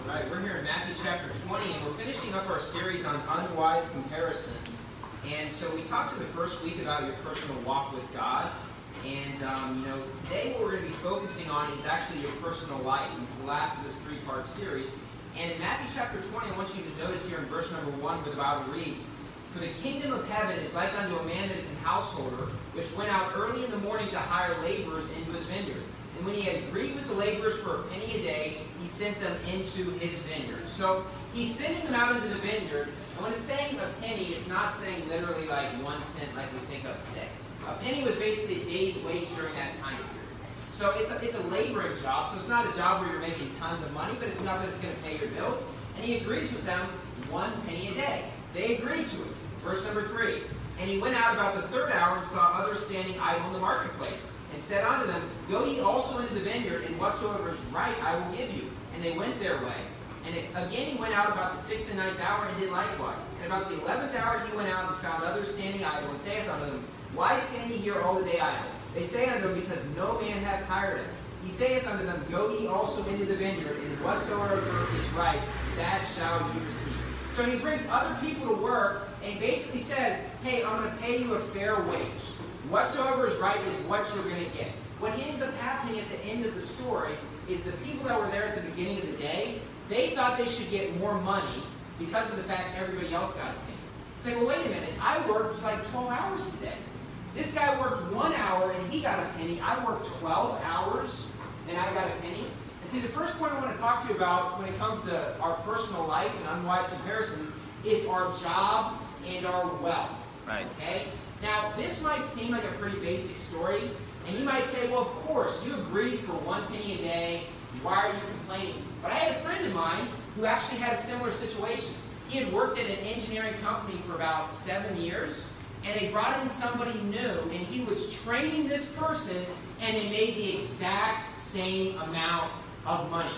Right, we're here in Matthew chapter 20, and we're finishing up our series on unwise comparisons. And so we talked in the first week about your personal walk with God. And, today what we're going to be focusing on is actually your personal life. And it's the last of this three-part series. And in Matthew chapter 20, I want you to notice here in verse number 1 where the Bible reads, "For the kingdom of heaven is like unto a man that is an householder, which went out early in the morning to hire laborers into his vineyard. And when he had agreed with the laborers for a penny a day, he sent them into his vineyard." So he's sending them out into the vineyard. And when it's saying a penny, it's not saying literally like 1 cent like we think of today. A penny was basically a day's wage during that time period. So it's a laboring job. So it's not a job where you're making tons of money, but it's enough that it's going to pay your bills. And he agrees with them 1 penny a day. They agreed to it. Verse number 3. "And he went out about the third hour and saw others standing idle in the marketplace, and said unto them, Go ye also into the vineyard, and whatsoever is right I will give you. And they went their way. And again he went out about the 6th and 9th hour, and did likewise. And about the 11th hour he went out and found others standing idle, and saith unto them, Why stand ye here all the day idle? They say unto him, Because no man hath hired us. He saith unto them, Go ye also into the vineyard, and whatsoever is right, that shall ye receive." So he brings other people to work, and he basically says, hey, I'm going to pay you a fair wage. Whatsoever is right is what you're going to get. What ends up happening at the end of the story is the people that were there at the beginning of the day, they thought they should get more money because of the fact everybody else got a penny. It's like, well, wait a minute. I worked like 12 hours today. This guy worked 1 hour and he got a penny. I worked 12 hours and I got a penny. And see, the first point I want to talk to you about when it comes to our personal life and unwise comparisons is our job and our wealth. Right. Okay? Now, this might seem like a pretty basic story, and you might say, well, of course, you agreed for 1 penny a day. Why are you complaining? But I had a friend of mine who actually had a similar situation. He had worked at an engineering company for about 7 years, and they brought in somebody new, and he was training this person, and they made the exact same amount of money.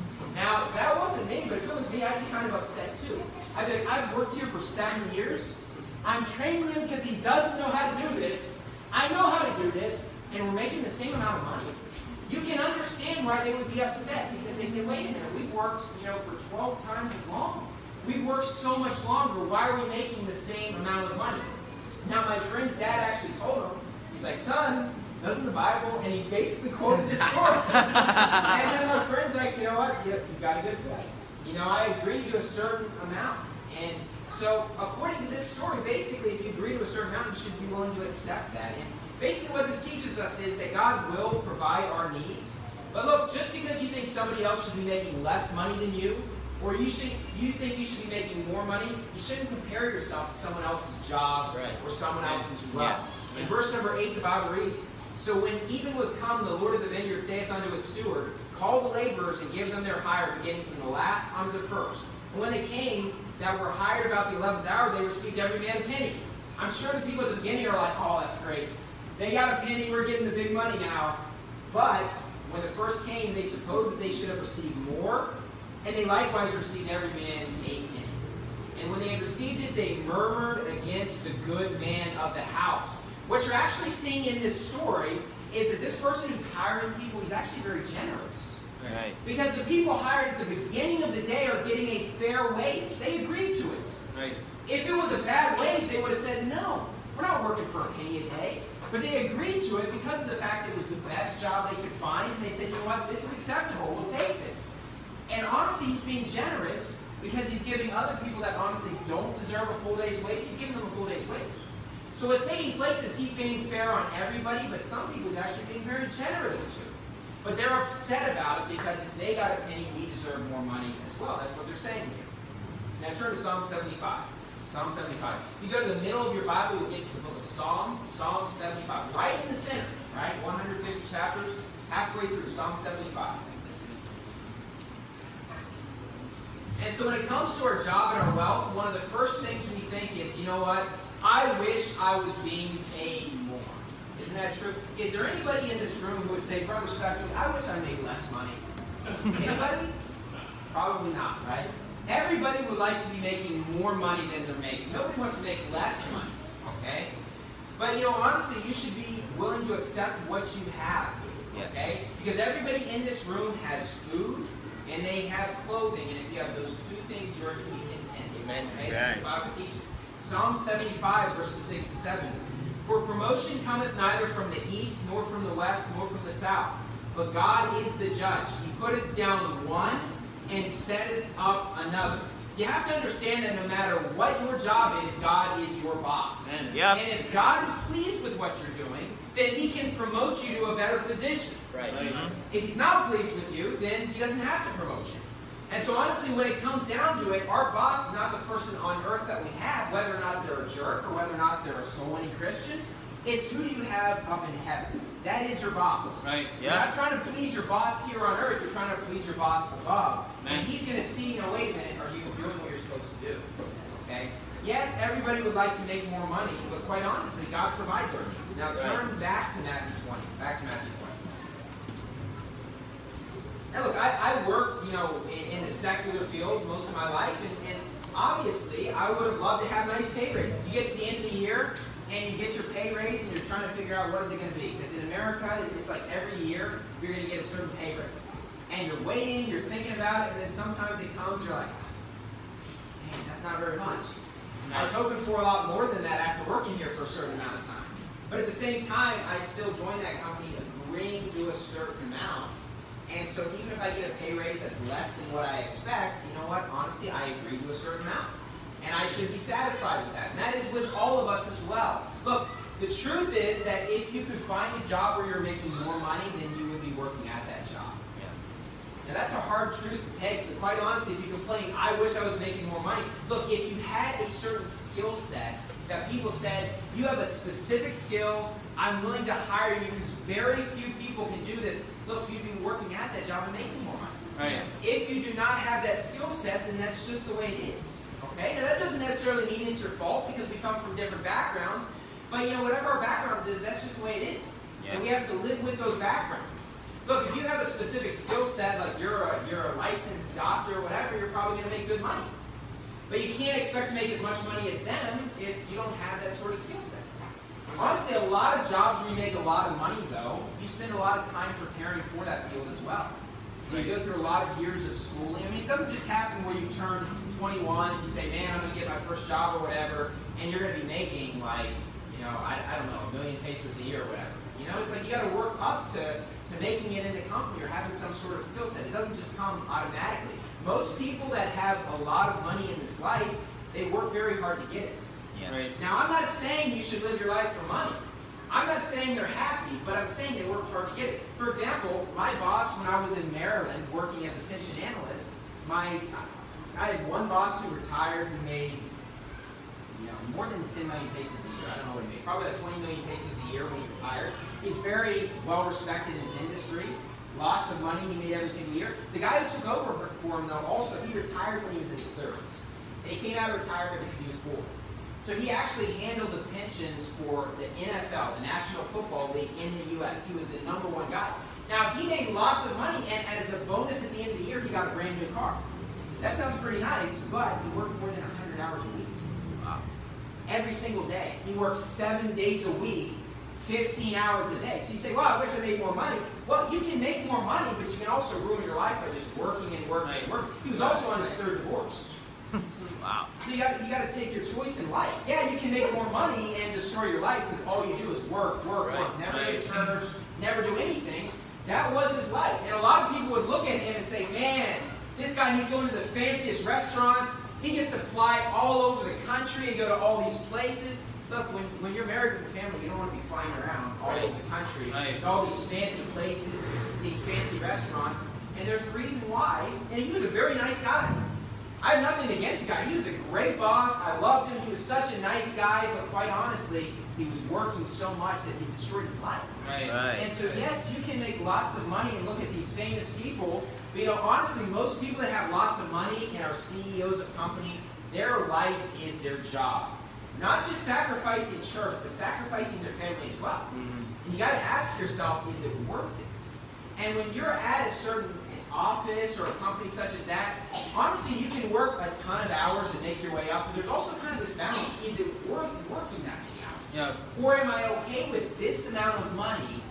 Now, that wasn't me, but if it was me, I'd be kind of upset too. I'd be like, I've worked here for 7 years. I'm training him because he doesn't know how to do this. I know how to do this, and we're making the same amount of money. You can understand why they would be upset, because they say, wait a minute, we've worked for 12 times as long. We've worked so much longer. Why are we making the same amount of money? Now, my friend's dad actually told him, he's like, son, doesn't the Bible, and he basically quoted this story. And then my friend's like, you know what, you got a good point. I agreed to a certain amount. And so, according to this story, basically, if you agree to a certain amount, you should be willing to accept that. And basically what this teaches us is that God will provide our needs. But look, just because you think somebody else should be making less money than you, or you think you should be making more money, you shouldn't compare yourself to someone else's job or someone else's wealth. Yeah. In verse number 8, the Bible reads, "So when even was come, the Lord of the vineyard saith unto his steward, Call the laborers and give them their hire, beginning from the last unto the first. And when they came that were hired about the 11th hour, they received every man a penny." I'm sure the people at the beginning are like, oh, that's great. They got a penny, we're getting the big money now. But when the first came, they supposed that they should have received more, and they likewise received every man a penny. And when they had received it, they murmured against the good man of the house. What you're actually seeing in this story is that this person who's hiring people, he's actually very generous. Right. Because the people hired at the beginning of the day are getting a fair wage. They agreed to it. Right. If it was a bad wage, they would have said, no, we're not working for a penny a day. But they agreed to it because of the fact it was the best job they could find. And they said, you know what, this is acceptable. We'll take this. And honestly, he's being generous because he's giving other people that honestly don't deserve a full day's wage, he's giving them a full day's wage. So what's taking place is he's being fair on everybody, but some people he's actually being very generous to. But they're upset about it because if they got a penny, we deserve more money as well. That's what they're saying here. Now turn to Psalm 75. Psalm 75. If you go to the middle of your Bible, you'll get to the book of Psalms, Psalm 75. Right in the center, right? 150 chapters, halfway through Psalm 75. And so when it comes to our job and our wealth, one of the first things we think is, you know what? I wish I was being paid more. Isn't that true? Is there anybody in this room who would say, Brother Speckman, I wish I made less money? Anybody? Probably not, right? Everybody would like to be making more money than they're making. Nobody wants to make less money, okay? But, honestly, you should be willing to accept what you have, okay? Because everybody in this room has food, and they have clothing, and if you have those two things, you are to be content. Amen. Okay? That's what the Bible teaches. Psalm 75, verses 6 and 7. For promotion cometh neither from the east, nor from the west, nor from the south. But God is the judge. He putteth down one, and setteth up another. You have to understand that no matter what your job is, God is your boss. Yep. And if God is pleased with what you're doing, then He can promote you to a better position. Right. If He's not pleased with you, then He doesn't have to promote you. And so honestly, when it comes down to it, our boss is not the person on earth that we have, whether or not they're a jerk or whether or not they're a soul-winning Christian. It's who do you have up in heaven. That is your boss. Right. You're not trying to please your boss here on earth. You're trying to please your boss above. Man. And He's going to see, wait a minute, are you doing what you're supposed to do? Okay? Yes, everybody would like to make more money, but quite honestly, God provides our needs. Now turn back to Matthew 20. Back to Matthew 20. Now look, I worked, in the secular field most of my life, and obviously I would have loved to have nice pay raises. You get to the end of the year, and you get your pay raise, and you're trying to figure out what is it going to be. Because in America, it's like every year, you're going to get a certain pay raise. And you're waiting, you're thinking about it, and then sometimes it comes, you're like, man, that's not very much. I was hoping for a lot more than that after working here for a certain amount of time. But at the same time, I still joined that company agreeing to a certain amount. And so even if I get a pay raise that's less than what I expect, you know what? Honestly, I agree to a certain amount. And I should be satisfied with that. And that is with all of us as well. Look, the truth is that if you could find a job where you're making more money, then you would be working at that job. Now that's a hard truth to take, but quite honestly, if you complain, I wish I was making more money. Look, if you had a certain skill set that people said, you have a specific skill, I'm willing to hire you because very few people can do this. Look, you'd be working at that job and making more money. Right. If you do not have that skill set, then that's just the way it is. Okay? Now that doesn't necessarily mean it's your fault because we come from different backgrounds, but whatever our backgrounds is, that's just the way it is. Yeah. And we have to live with those backgrounds. Look, if you have a specific skill set, like you're a licensed doctor or whatever, you're probably going to make good money. But you can't expect to make as much money as them if you don't have that sort of skill set. Honestly, a lot of jobs where you make a lot of money, though, you spend a lot of time preparing for that field as well. So you go through a lot of years of schooling. I mean, it doesn't just happen where you turn 21 and you say, man, I'm going to get my first job or whatever, and you're going to be making like, I don't know, 1 million pesos a year or whatever. It's like you got to work up to making it in the company or having some sort of skill set. It doesn't just come automatically. Most people that have a lot of money in this life, they work very hard to get it. Yeah. Right. Now, I'm not saying you should live your life for money. I'm not saying they're happy, but I'm saying they work hard to get it. For example, my boss, when I was in Maryland working as a pension analyst, I had one boss who retired who made more than 10 million pesos a year. I don't know what he made. Probably like 20 million pesos a year when he retired. He's very well respected in his industry. Lots of money he made every single year. The guy who took over for him, though, also, he retired when he was in his 30s. And he came out of retirement because he was 40. So he actually handled the pensions for the NFL, the National Football League in the U.S. He was the #1 guy. Now, he made lots of money, and as a bonus at the end of the year, he got a brand new car. That sounds pretty nice, but he worked more than 100 hours a week. Wow. Every single day. He worked 7 days a week, 15 hours a day. So you say, well, I wish I made more money. Well, you can make more money, but you can also ruin your life by just working and working and working. He was also on his 3rd divorce. Wow. So you got to take your choice in life. Yeah, you can make more money and destroy your life because all you do is work. Never go to church, never do anything. That was his life. And a lot of people would look at him and say, man, this guy, he's going to the fanciest restaurants. He gets to fly all over the country and go to all these places. Look, when you're married with a family, you don't want to be flying around all over the country to all these fancy places, these fancy restaurants. And there's a reason why. And he was a very nice guy. I have nothing against the guy. He was a great boss. I loved him. He was such a nice guy. But quite honestly, he was working so much that he destroyed his life. Right. And so, yes, you can make lots of money and look at these famous people. But, honestly, most people that have lots of money and are CEOs of company, their life is their job. Not just sacrificing church, but sacrificing their family as well. Mm-hmm. And you got to ask yourself, is it worth it? And when you're at a certain office or a company such as that, honestly, you can work a ton of hours and make your way up. But there's also kind of this balance. Is it worth working that many hours? Yeah. Or am I okay with this amount of money,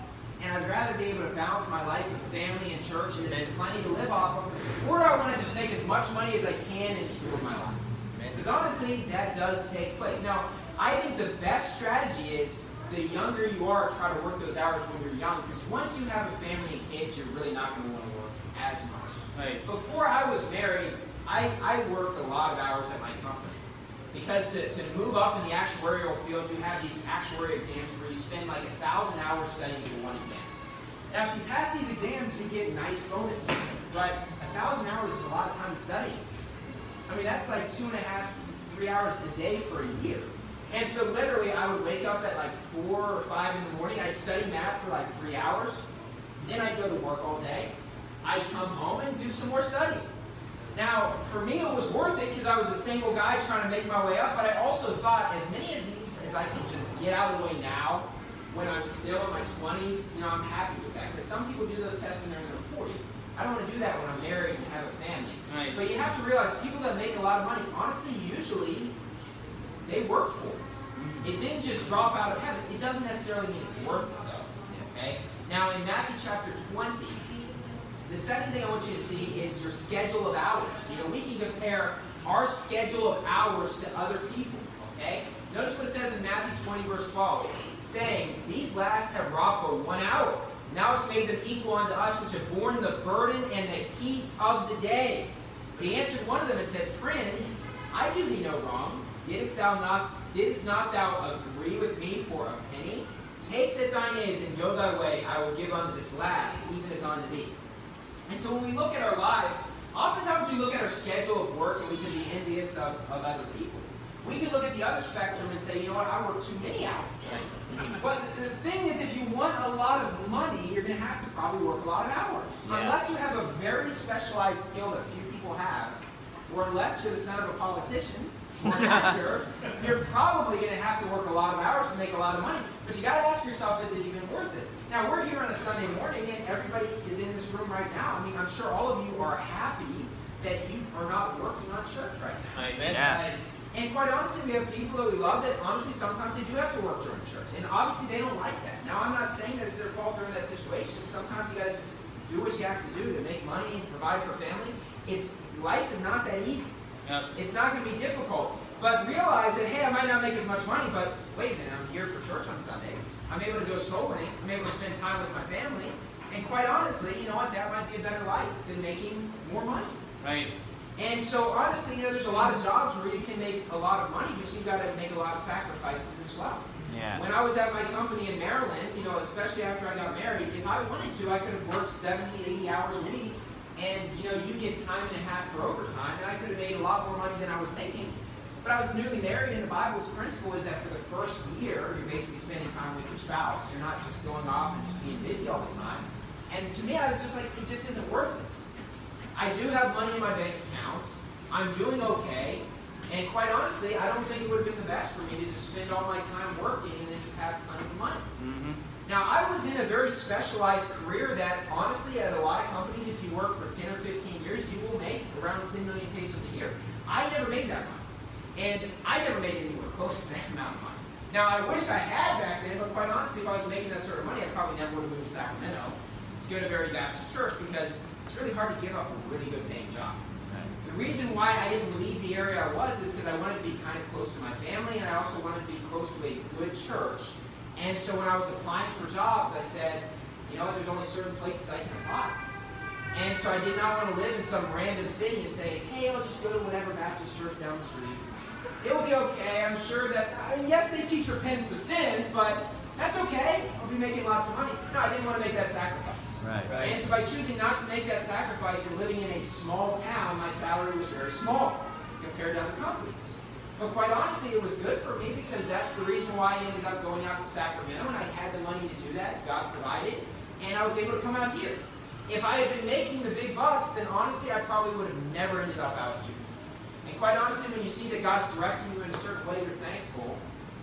and I'd rather be able to balance my life with family and church, and there's plenty to live off of, or do I want to just make as much money as I can and just live my life? Because honestly, that does take place. Now, I think the best strategy is the younger you are, try to work those hours when you're young, because once you have a family and kids, you're really not going to want to work as much. Right. Before I was married, I worked a lot of hours at my company. Because to move up in the actuarial field, you have these actuary exams where you spend like 1,000 hours studying for one exam. Now, if you pass these exams, you get nice bonuses. But 1,000 hours is a lot of time studying. I mean, that's like 2.5, 3 hours a day for a year. And so literally, I would wake up at like 4 or 5 in the morning. I'd study math for like 3 hours. Then I'd go to work all day. I'd come home and do some more studying. Now, for me, it was worth it because I was a single guy trying to make my way up, but I also thought as many of these as I can just get out of the way now, when I'm still in my 20s, I'm happy with that. Because some people do those tests when they're in their 40s. I don't want to do that when I'm married and have a family. Right. But you have to realize people that make a lot of money, honestly, usually, they work for it. It didn't just drop out of heaven. It doesn't necessarily mean it's worth it, though. Okay? Now, in Matthew chapter 20, the second thing I want you to see is your schedule of hours. We can compare our schedule of hours to other people, okay? Notice what it says in Matthew 20, verse 12, saying, "These last have wrought but 1 hour. Now it's made them equal unto us, which have borne the burden and the heat of the day." But he answered one of them and said, "Friend, I do thee no wrong. Didst not thou agree with me for a penny? Take that thine is, and go thy way. I will give unto this last, even as unto thee." And so when we look at our lives, oftentimes we look at our schedule of work and we can be envious of other people. We can look at the other spectrum and say, you know what, I work too many hours. But the thing is, if you want a lot of money, you're going to have to probably work a lot of hours. Yeah. Unless you have a very specialized skill that few people have, or unless you're the son of a politician or an actor, you're probably going to have to work a lot of hours to make a lot of money. But you got to ask yourself, is it even worth it? Now, we're here on a Sunday morning, and everybody is in this room right now. I mean, I'm sure all of you are happy that you are not working on church right now. Amen. Yeah. And quite honestly, we have people that we love that honestly sometimes they do have to work during church. And obviously they don't like that. Now, I'm not saying that it's their fault they're in that situation. Sometimes you got to just do what you have to do to make money and provide for a family. Life is not that easy. Yep. It's not going to be difficult. But realize that, hey, I might not make as much money, but wait a minute, I'm here for church on Sundays. I'm able to go soul winning. I'm able to spend time with my family. And quite honestly, you know what? That might be a better life than making more money. Right. And so honestly, there's a lot of jobs where you can make a lot of money, but you've got to make a lot of sacrifices as well. Yeah. When I was at my company in Maryland, especially after I got married, if I wanted to, I could have worked 70, 80 hours a week. And, you get time and a half for overtime, and I could have made a lot more money than I was making. But I was newly married, and the Bible's principle is that for the first year, you're basically spending time with your spouse. You're not just going off and just being busy all the time. And to me, I was just like, it just isn't worth it. I do have money in my bank account. I'm doing okay. And quite honestly, I don't think it would have been the best for me to just spend all my time working and then just have tons of money. Mm-hmm. Now, I was in a very specialized career that, honestly, at a lot of companies, if you work for 10 or 15 years, you will make around 10 million pesos a year. I never made that money. And I never made anywhere close to that amount of money. Now, I wish I had back then, but quite honestly, if I was making that sort of money, I probably never would have moved to Sacramento to go to Verity Baptist Church, because it's really hard to give up a really good paying job. The reason why I didn't leave the area I was is because I wanted to be kind of close to my family, and I also wanted to be close to a good church. And so when I was applying for jobs, I said, you know what, there's only certain places I can apply. And so I did not want to live in some random city and say, hey, I'll just go to whatever Baptist church down the street. It'll be okay. I'm sure that, yes, they teach repentance of sins, but that's okay. I'll be making lots of money. No, I didn't want to make that sacrifice. Right. And so by choosing not to make that sacrifice and living in a small town, my salary was very small compared to other companies. But quite honestly, it was good for me, because that's the reason why I ended up going out to Sacramento, and I had the money to do that. God provided, and I was able to come out here. If I had been making the big bucks, then honestly, I probably would have never ended up out here. And quite honestly, when you see that God's directing you in a certain way, you're thankful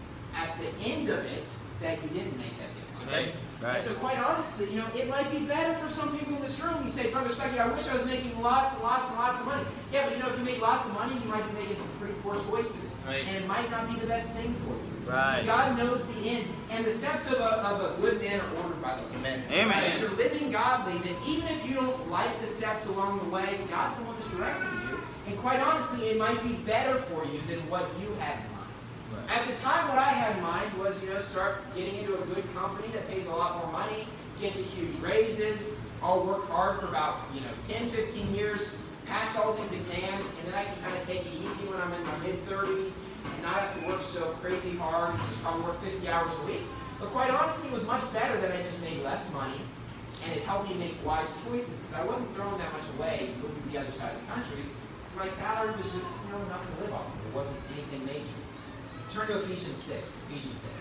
at the end of it that you didn't make that difference. Right. Right. And so quite honestly, it might be better for some people in this room. You say, Brother Stuckey, I wish I was making lots and lots and lots of money. Yeah, but if you make lots of money, you might be making some pretty poor choices. Right. And it might not be the best thing for you. Right. See, God knows the end. And the steps of a good man are ordered by the Lord. Amen. Amen. If you're living godly, then even if you don't like the steps along the way, God's the one who's directing you. And quite honestly, it might be better for you than what you had in mind. Right. At the time, what I had in mind was, start getting into a good company that pays a lot more money, get the huge raises. I'll work hard for about 10, 15 years, pass all these exams, and then I can kind of take it easy when I'm in my mid-30s and not have to work so crazy hard and just probably work 50 hours a week. But quite honestly, it was much better that I just made less money, and it helped me make wise choices because I wasn't throwing that much away moving to the other side of the country. Because my salary was just enough to live off of. It wasn't anything major. Turn to Ephesians 6. Ephesians 6.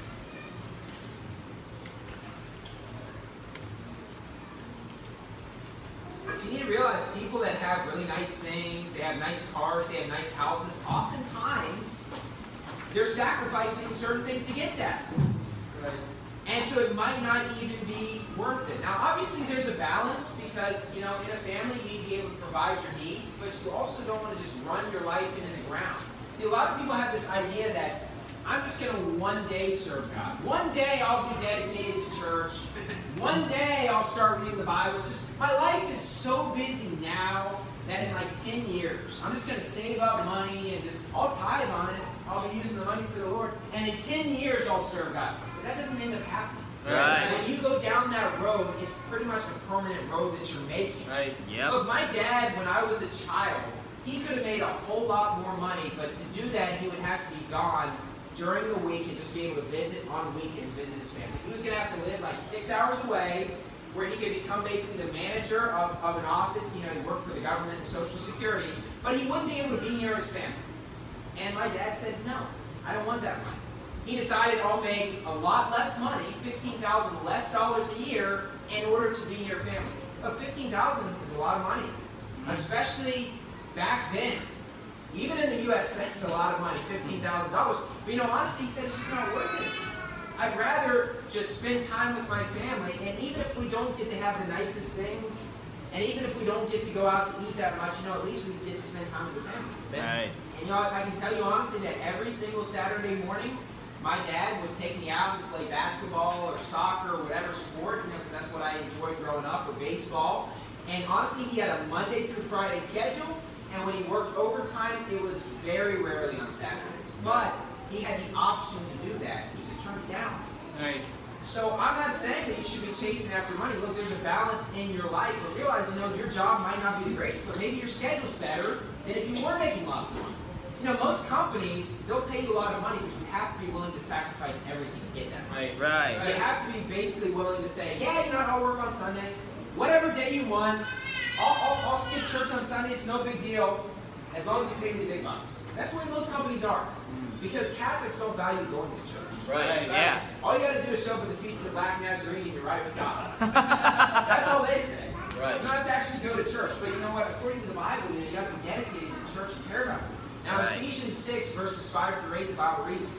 So you need to realize people that have really nice things, they have nice cars, they have nice houses, oftentimes they're sacrificing certain things to get that. Right. And so it might not even be worth it. Now, obviously, there's a balance because, in a family, you need to be able to provide your needs, but you also don't want to just run your life into the ground. See, a lot of people have this idea that I'm just going to one day serve God. One day I'll be dedicated to church. One day I'll start reading the Bible. It's just, my life is so busy now that in like 10 years, I'm just going to save up money and I'll tithe on it. I'll be using the money for the Lord. And in 10 years I'll serve God. But that doesn't end up happening. Right. When you go down that road, it's pretty much a permanent road that you're making. Right. Yep. Look, my dad, when I was a child, he could have made a whole lot more money, but to do that, he would have to be gone during the week and just be able to visit on weekends, visit his family. He was going to have to live like 6 hours away, where he could become basically the manager of an office. He worked for the government and Social Security, but he wouldn't be able to be near his family. And my dad said, no, I don't want that money. He decided I'll make a lot less money, $15,000 less dollars a year, in order to be near family. But $15,000 is a lot of money, especially back then. Even in the U.S., that's a lot of money, $15,000. But honestly, he said it's just not worth it. I'd rather just spend time with my family, and even if we don't get to have the nicest things, and even if we don't get to go out to eat that much, at least we get to spend time as a family. Right. And I can tell you honestly that every single Saturday morning, my dad would take me out and play basketball or soccer or whatever sport, because that's what I enjoyed growing up, or baseball. And honestly, he had a Monday through Friday schedule, and when he worked overtime, it was very rarely on Saturdays. But he had the option to do that. He just turned it down. Right. So I'm not saying that you should be chasing after money. Look, there's a balance in your life. But realize, your job might not be the greatest, but maybe your schedule's better than if you were making lots of money. Most companies, they'll pay you a lot of money, but you have to be willing to sacrifice everything to get that money. Right. Right. You have to be basically willing to say, yeah, I'll work on Sunday. Whatever day you want. I'll skip church on Sunday. It's no big deal. As long as you pay me the big bucks. That's the way most companies are. Because Catholics don't value going to church. Right. Yeah. All you got to do is show up at the Feast of the Black Nazarene and you're right with God. That's all they say. Right. You don't have to actually go to church. But you know what? According to the Bible, you got to be dedicated to church and care about this. Now, Right. in Ephesians 6, verses 5 through 8, the Bible reads,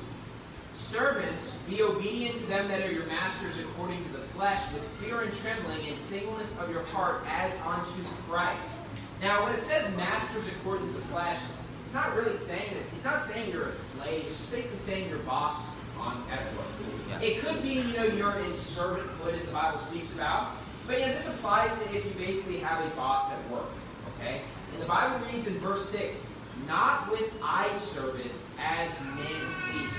Servants, be obedient to them that are your masters according to the flesh, with fear and trembling and singleness of your heart as unto Christ. Now, when it says masters according to the flesh, it's not really saying that. It's not saying you're a slave. It's just basically saying your boss at work. Yeah. It could be, you're in servanthood, as the Bible speaks about. But this applies to if you basically have a boss at work. Okay? And the Bible reads in verse 6, not with eye service as men pleasers.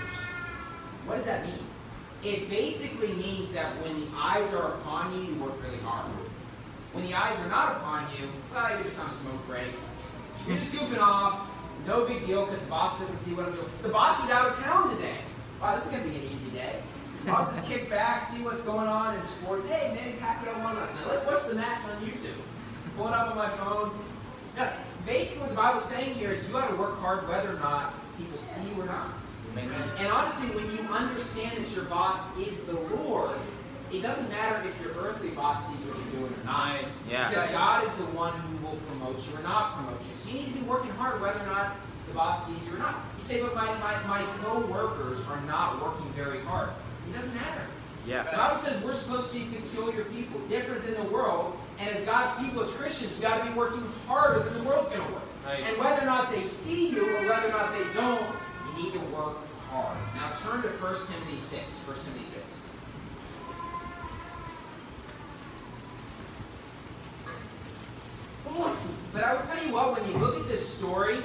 What does that mean? It basically means that when the eyes are upon you, you work really hard. When the eyes are not upon you, well, you're just on a smoke break. You're just goofing off. No big deal because the boss doesn't see what I'm doing. The boss is out of town today. Wow, this is going to be an easy day. I'll just kick back, see what's going on in sports. Hey, Manny Pacquiao won last night. Let's watch the match on YouTube. Pull it up on my phone. Now, basically what the Bible's saying here is you got to work hard whether or not people see you or not. Amen. And honestly, when you understand that your boss is the Lord, it doesn't matter if your earthly boss sees what you're doing or not. Yeah. Because God is the one who will promote you or not promote you. So you need to be working hard whether or not the boss sees you or not. You say, but my co-workers are not working very hard. It doesn't matter. Yeah. The Bible says we're supposed to be peculiar people, different than the world. And as God's people, as Christians, we've got to be working harder than the world's going to work. Right. And whether or not they see you or whether or not they don't, you need to work hard. Now turn to 1 Timothy 6. 1 Timothy 6. But I will tell you what, when you look at this story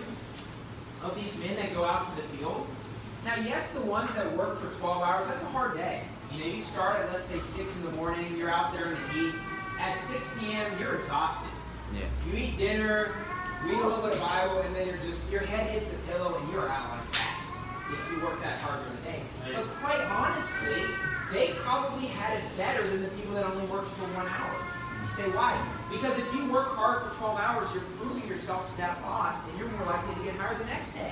of these men that go out to the field, now yes, the ones that work for 12 hours, that's a hard day. You know, you start at, let's say, 6 in the morning, you're out there in the heat. At 6 p.m., you're exhausted. Yeah. You eat dinner, read a little bit of Bible, and then your head hits the pillow and you're out like that if you work that hard during the day. Right. But quite honestly, they probably had it better than the people that only worked for 1 hour. You say, why? Because if you work hard for 12 hours, you're proving yourself to that boss, and you're more likely to get hired the next day.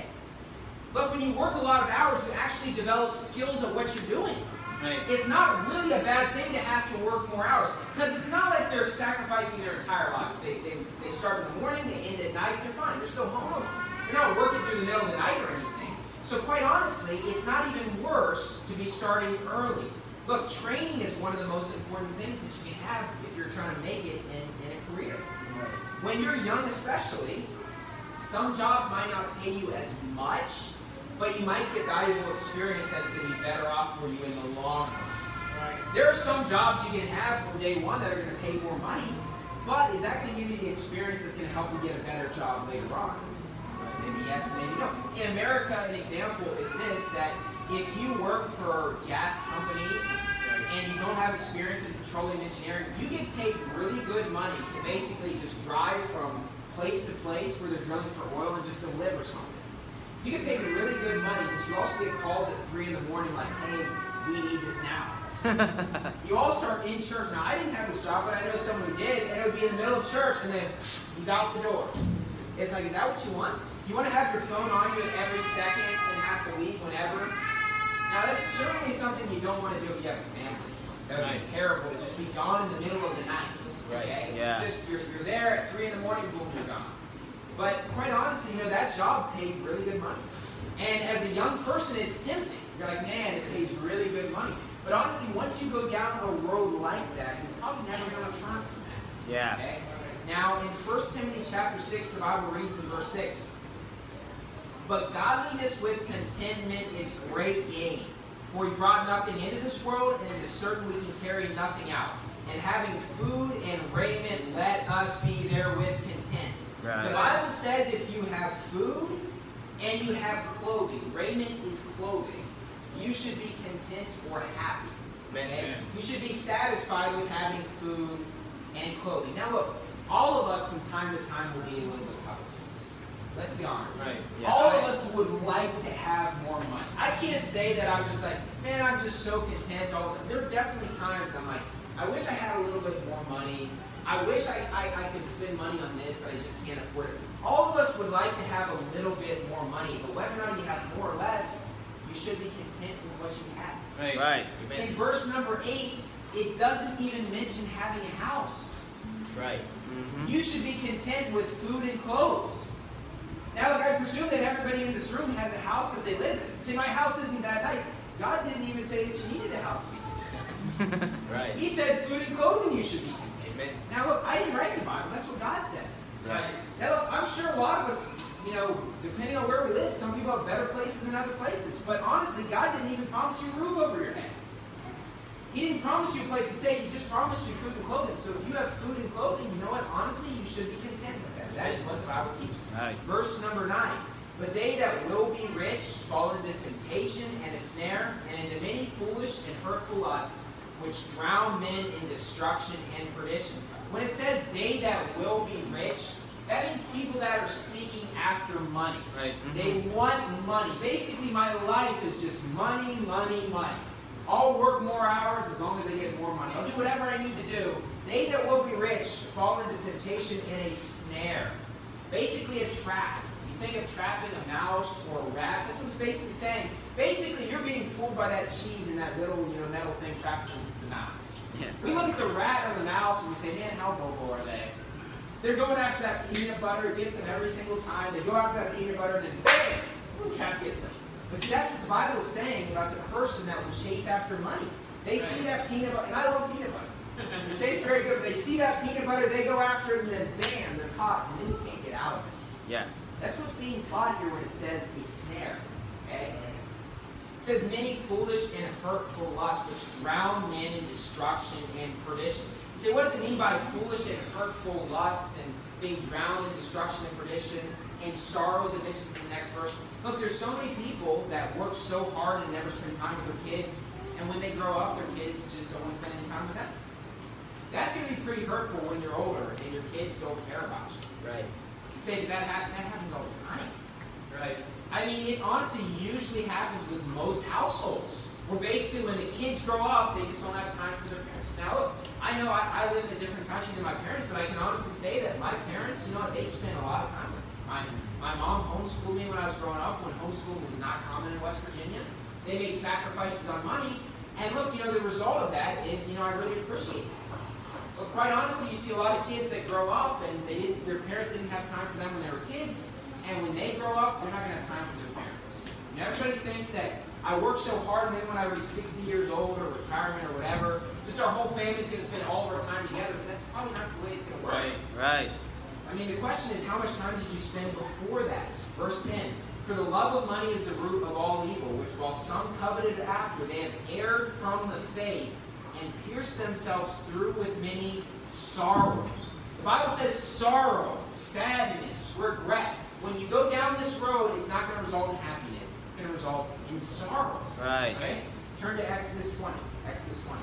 But when you work a lot of hours, you actually develop skills of what you're doing. Right. It's not really a bad thing to have to work more hours, because it's not like they're sacrificing their entire lives. They start in the morning, they end at night, they're fine. They're still home. They're not working through the middle of the night or anything. So quite honestly, it's not even worse to be starting early. Look, training is one of the most important things that you can have if you're trying to make it in a career. When you're young especially, some jobs might not pay you as much, but you might get valuable experience that's going to be better off for you in the long run. There are some jobs you can have from day one that are going to pay more money, but is that going to give you the experience that's going to help you get a better job later on? Maybe yes, maybe no. In America, an example is this, that if you work for gas companies and you don't have experience in petroleum engineering, you get paid really good money to basically just drive from place to place where they're drilling for oil and just deliver something. You get paid really good money, but you also get calls at 3 in the morning like, hey, we need this now. You all start in church. Now, I didn't have this job, but I know someone who did, and it would be in the middle of church, and then he's out the door. It's like, is that what you want? Do you want to have your phone on you every second and have to leave whenever? Now, that's certainly something you don't want to do if you have a family. That would be terrible to just be gone in the middle of the night. Okay? Yeah. Just you're there at 3 in the morning, boom, you're gone. But quite honestly, you know, that job paid really good money. And as a young person, it's tempting. You're like, man, it pays really good money. But honestly, once you go down a road like that, you're probably never going to turn from that. Yeah. Okay? Now, in 1 Timothy chapter 6, the Bible reads in verse 6, but godliness with contentment is great gain. For he brought nothing into this world, and it is certain we can carry nothing out. And having food and raiment, let us be therewith content. Right. The Bible says if you have food and you have clothing, raiment is clothing, you should be content or happy. Okay? You should be satisfied with having food and clothing. Now look, all of us from time to time will be a little bit covetous. Let's be honest. Right. Yeah. All of us would like to have more money. I can't say that I'm just like, man, I'm just so content all the time. There are definitely times I'm like, I wish I had a little bit more money. I wish I could spend money on this, but I just can't afford it. All of us would like to have a little bit more money, but whether or not you have more or less, you should be content with what you have. Right. Right. In verse number 8, it doesn't even mention having a house. Right. Mm-hmm. You should be content with food and clothes. Now, look, I presume that everybody in this room has a house that they live in. See, my house isn't that nice. God didn't even say that you needed a house to be content. Right. He said food and clothing you should be content. Amen. Now, look, I didn't write the Bible. That's what God said. Right. Now, look, I'm sure a lot of us, you know, depending on where we live, some people have better places than other places. But honestly, God didn't even promise you a roof over your head. He didn't promise you a place to stay. He just promised you food and clothing. So if you have food and clothing, you know what? Honestly, you should be content with that. That is what the Bible teaches. Right. Verse number 9. But they that will be rich fall into temptation and a snare, and into many foolish and hurtful lusts, which drown men in destruction and perdition. When it says they that will be rich, that means people that are seeking after money. Right. They want money. Basically, my life is just money, money, money. I'll work more hours as long as I get more money. I'll do whatever I need to do. They that will be rich fall into temptation and a snare. Basically a trap. You think of trapping a mouse or a rat. That's what it's basically saying. Basically, you're being fooled by that cheese and that little, metal thing trapped in the mouse. Yeah. We look at the rat or the mouse and we say, man, how bobo are they? They're going after that peanut butter. It gets them every single time. They go after that peanut butter and then bam, the trap gets them. But see, that's what the Bible is saying about the person that will chase after money. They see that peanut butter, and I love peanut butter. It tastes very good. But they see that peanut butter, they go after it, and then bam, they're caught, and then you can't get out of it. Yeah. That's what's being taught here when it says a snare. Okay? It says many foolish and hurtful lusts which drown men in destruction and perdition. You say, what does it mean by foolish and hurtful lusts and being drowned in destruction and perdition and sorrows? It mentions in the next verse. Look, there's so many people that work so hard and never spend time with their kids, and when they grow up, their kids just don't want to spend any time with them. That's going to be pretty hurtful when you're older and your kids don't care about you. Right. You say, does that happen? That happens all the time. Right. I mean, it honestly usually happens with most households, where basically when the kids grow up, they just don't have time for their parents. Now, look, I know I live in a different country than my parents, but I can honestly say that my parents, they spent a lot of time with me. My mom homeschooled me when I was growing up, when homeschooling was not common in West Virginia. They made sacrifices on money, and look, the result of that is, I really appreciate it. So quite honestly, you see a lot of kids that grow up and their parents didn't have time for them when they were kids, and when they grow up, they're not going to have time for their parents. Everybody thinks that I work so hard, and then when I reach 60 years old or retirement or whatever, just our whole family's going to spend all of our time together. But that's probably not the way it's going to work. Right. I mean, the question is, how much time did you spend before that? Verse 10. For the love of money is the root of all evil, which while some coveted after, they have erred from the faith and pierced themselves through with many sorrows. The Bible says sorrow, sadness, regret. When you go down this road, it's not going to result in happiness. It's going to result in sorrow. Right. Okay? Turn to Exodus 20. Exodus 20.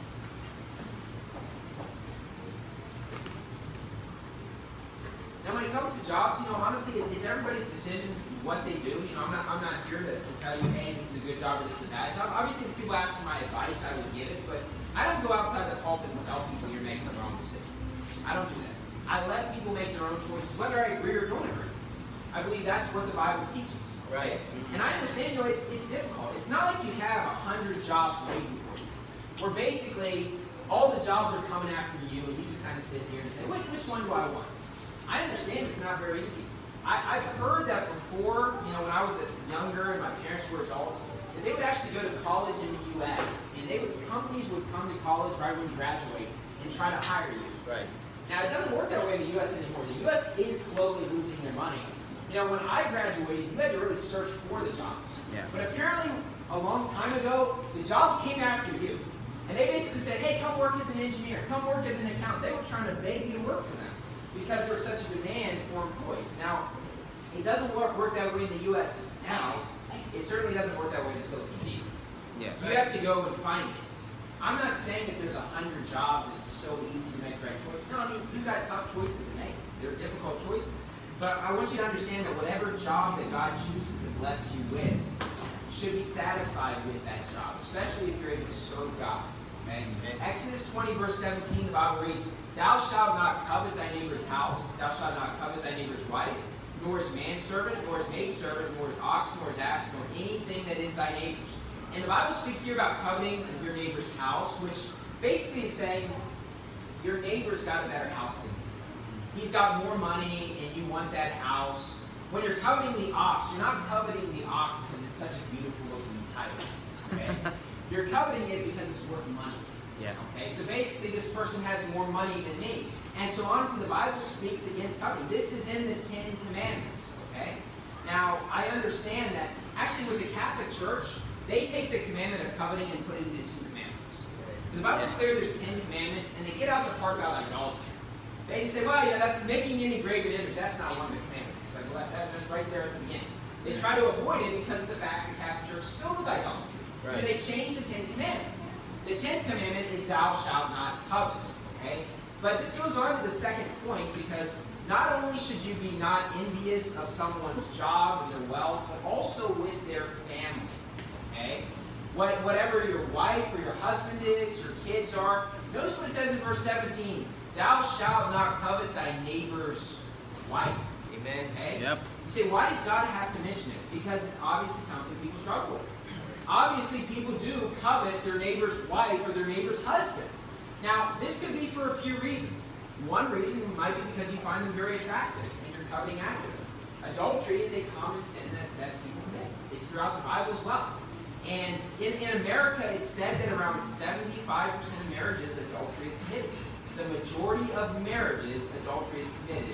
Now, when it comes to jobs, honestly, it's everybody's decision what they do. I'm not here to tell you, hey, this is a good job or this is a bad job. Obviously, if people ask for my advice, I would give it, but I don't go outside the pulpit and tell people you're making the wrong decision. I don't do that. I let people make their own choices, whether I agree or don't agree. I believe that's what the Bible teaches. Right. And I understand, it's difficult. It's not like you have 100 jobs waiting for you, where basically all the jobs are coming after you, and you just kind of sit here and say, wait, which one do I want? I understand it's not very easy. I've heard that before, when I was younger and my parents were adults, that they would actually go to college in the U.S. and companies would come to college right when you graduate and try to hire you. Right. Now, it doesn't work that way in the U.S. anymore. The U.S. is slowly losing their money. When I graduated, you had to really search for the jobs. Yeah. But apparently, a long time ago, the jobs came after you. And they basically said, hey, come work as an engineer, come work as an accountant. They were trying to beg you to work for them because there's such a demand for employees. Now, it doesn't work that way in the U.S. now. It certainly doesn't work that way in the Philippines either. Yeah. You have to go and find it. I'm not saying that there's 100 jobs and it's so easy to make the right choice. No, you've got tough choices to make. They're difficult choices. But I want you to understand that whatever job that God chooses to bless you with, you should be satisfied with that job, especially if you're able to serve God. Okay? In Exodus 20, verse 17, the Bible reads, Thou shalt not covet thy neighbor's house, thou shalt not covet thy neighbor's wife, nor his manservant, nor his maidservant, nor his ox, nor his ass, nor anything that is thy neighbor's. And the Bible speaks here about coveting your neighbor's house, which basically is saying your neighbor's got a better house than you. He's got more money, and you want that house. When you're coveting the ox, you're not coveting the ox because it's such a beautiful looking title. Okay? You're coveting it because it's worth money. Yeah. Okay, so basically this person has more money than me. And so honestly, the Bible speaks against coveting. This is in the Ten Commandments. Okay? Now, I understand that actually with the Catholic Church, they take the commandment of coveting and put it into two commandments. The Bible is clear there's 10 commandments, and they get out the part about idolatry. They just say, well, that's making any graven image. That's not one of the commandments. It's like, well, that's right there at the beginning. They try to avoid it because of the fact the Catholic Church is filled with idolatry. Right. So they change the 10 commandments. The 10th commandment is thou shalt not covet. Okay? But this goes on to the second point, because not only should you be not envious of someone's job and their wealth, but also with their family. Okay? Whatever your wife or your husband is, your kids are. Notice what it says in verse 17. Thou shalt not covet thy neighbor's wife. Amen. Okay? Yep. You say, why does God have to mention it? Because it's obviously something people struggle with. Obviously, people do covet their neighbor's wife or their neighbor's husband. Now, this could be for a few reasons. One reason might be because you find them very attractive and you're coveting after them. Adultery is a common sin that people commit. It's throughout the Bible as well. And in America, it's said that around 75% of marriages, adultery is committed. The majority of marriages, adultery is committed